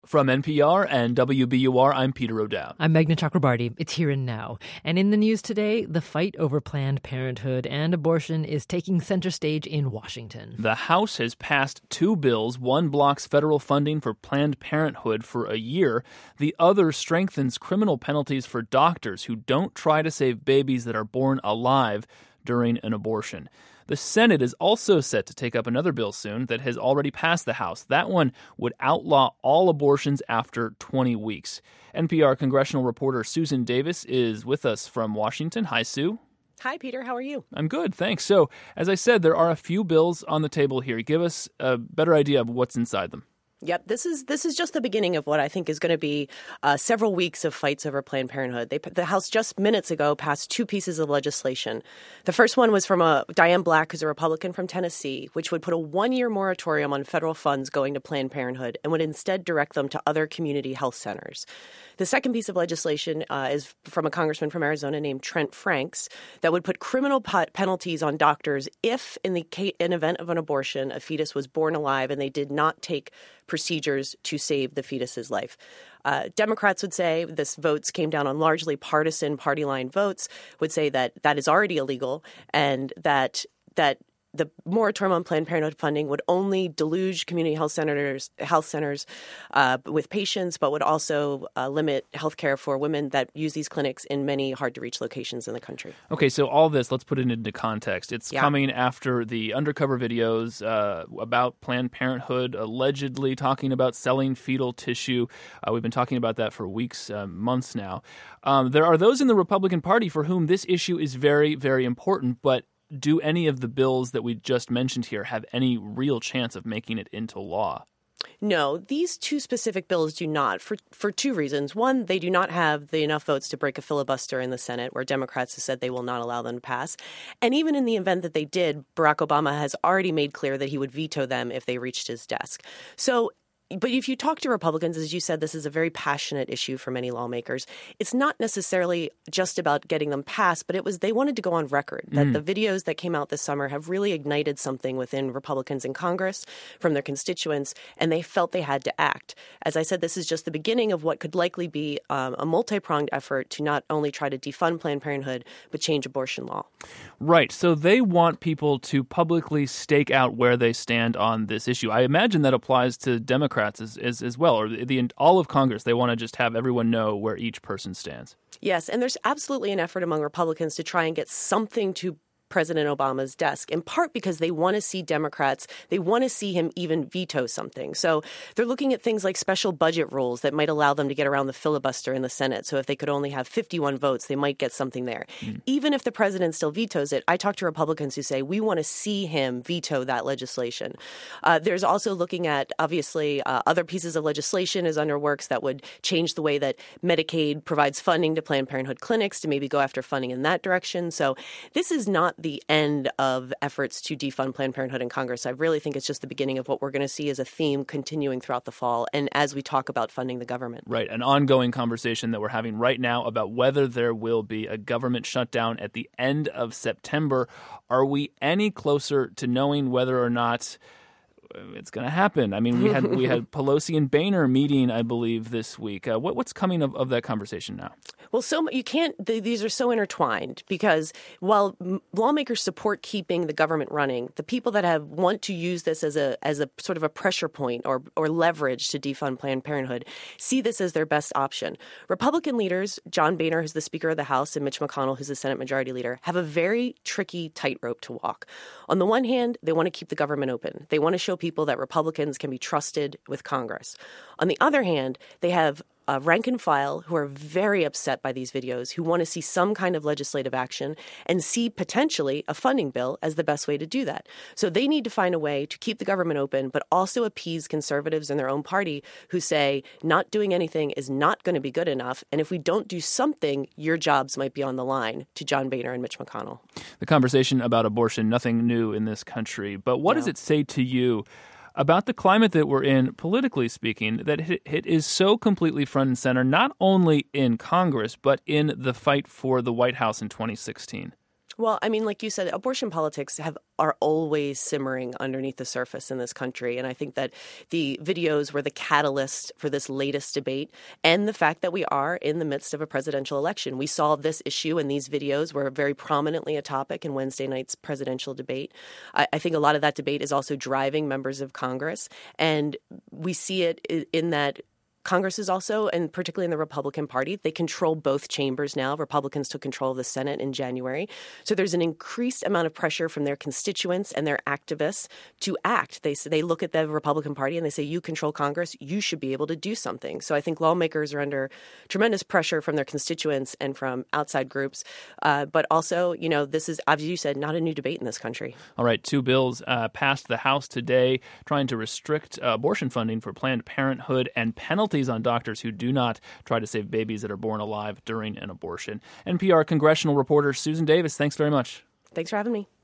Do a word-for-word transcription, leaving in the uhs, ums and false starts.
From N P R and W B U R, I'm Peter O'Dowd. I'm Meghna Chakrabarti. It's Here and Now. And in the news today, the fight over Planned Parenthood and abortion is taking center stage in Washington. The House has passed two bills. One blocks federal funding for Planned Parenthood for a year. The other strengthens criminal penalties for doctors who don't try to save babies that are born alive during an abortion. The Senate is also set to take up another bill soon that has already passed the House. That one would outlaw all abortions after twenty weeks. N P R congressional reporter Susan Davis is with us from Washington. Hi, Sue. Hi, Peter. How are you? I'm good, thanks. So, as I said, there are a few bills on the table here. Give us a better idea of what's inside them. Yep, this is this is just the beginning of what I think is going to be uh, several weeks of fights over Planned Parenthood. They, the House just minutes ago passed two pieces of legislation. The first one was from a Diane Black, who's a Republican from Tennessee, which would put a one-year moratorium on federal funds going to Planned Parenthood and would instead direct them to other community health centers. The second piece of legislation uh, is from a congressman from Arizona named Trent Franks that would put criminal pot- penalties on doctors if, in the ca- in event of an abortion, a fetus was born alive and they did not take procedures to save the fetus's life. Uh, Democrats would say this votes came down on largely partisan party line votes, would say that that is already illegal and that that the moratorium on Planned Parenthood funding would only deluge community health centers, health centers uh, with patients, but would also uh, limit health care for women that use these clinics in many hard-to-reach locations in the country. Okay, so all this, let's put it into context. It's yeah. coming after the undercover videos uh, about Planned Parenthood allegedly talking about selling fetal tissue. Uh, we've been talking about that for weeks, uh, months now. Um, there are those in the Republican Party for whom this issue is very, very important, but do any of the bills that we just mentioned here have any real chance of making it into law? No, these two specific bills do not, for for two reasons. One, they do not have the enough votes to break a filibuster in the Senate, where Democrats have said they will not allow them to pass. And even in the event that they did, Barack Obama has already made clear that he would veto them if they reached his desk. So But if you talk to Republicans, as you said, this is a very passionate issue for many lawmakers. It's not necessarily just about getting them passed, but it was they wanted to go on record that mm. the videos that came out this summer have really ignited something within Republicans in Congress from their constituents, and they felt they had to act. As I said, this is just the beginning of what could likely be um, a multi-pronged effort to not only try to defund Planned Parenthood, but change abortion law. Right. So they want people to publicly stake out where they stand on this issue. I imagine that applies to Democrats As, as, as well, or the all of Congress. They want to just have everyone know where each person stands. Yes, and there's absolutely an effort among Republicans to try and get something to President Obama's desk, in part because they want to see Democrats, they want to see him even veto something. So they're looking at things like special budget rules that might allow them to get around the filibuster in the Senate. So if they could only have fifty-one votes, they might get something there. Mm. Even if the president still vetoes it, I talk to Republicans who say we want to see him veto that legislation. Uh, there's also looking at, obviously, uh, other pieces of legislation is under works that would change the way that Medicaid provides funding to Planned Parenthood clinics to maybe go after funding in that direction. So this is not the end of efforts to defund Planned Parenthood in Congress. I really think it's just the beginning of what we're going to see as a theme continuing throughout the fall and as we talk about funding the government. Right. An ongoing conversation that we're having right now about whether there will be a government shutdown at the end of September. Are we any closer to knowing whether or not it's going to happen? I mean, we had we had Pelosi and Boehner meeting, I believe, this week. Uh, what, what's coming of, of that conversation now? Well, so you can't. The, these are so intertwined because while lawmakers support keeping the government running, the people that have want to use this as a as a sort of a pressure point or or leverage to defund Planned Parenthood see this as their best option. Republican leaders, John Boehner, who's the Speaker of the House, and Mitch McConnell, who's the Senate Majority Leader, have a very tricky tightrope to walk. On the one hand, they want to keep the government open. They want to show people that Republicans can be trusted with Congress. On the other hand, they have uh, rank and file who are very upset by these videos, who want to see some kind of legislative action and see potentially a funding bill as the best way to do that. So they need to find a way to keep the government open, but also appease conservatives in their own party who say not doing anything is not going to be good enough. And if we don't do something, your jobs might be on the line, to John Boehner and Mitch McConnell. The conversation about abortion, nothing new in this country. But what no. does it say to you about the climate that we're in, politically speaking, that it is so completely front and center, not only in Congress, but in the fight for the White House in twenty sixteen? Well, I mean, like you said, abortion politics have are always simmering underneath the surface in this country. And I think that the videos were the catalyst for this latest debate, and the fact that we are in the midst of a presidential election. We saw this issue, and these videos were very prominently a topic in Wednesday night's presidential debate. I, I think a lot of that debate is also driving members of Congress. And we see it in that Congress is also, and particularly in the Republican Party, they control both chambers now. Republicans took control of the Senate in January. So there's an increased amount of pressure from their constituents and their activists to act. They they look at the Republican Party and they say, you control Congress, you should be able to do something. So I think lawmakers are under tremendous pressure from their constituents and from outside groups. Uh, but also, you know, this is, as you said, not a new debate in this country. All right, two bills uh, passed the House today trying to restrict uh, abortion funding for Planned Parenthood and penalties on doctors who do not try to save babies that are born alive during an abortion. N P R congressional reporter Susan Davis, thanks very much. Thanks for having me.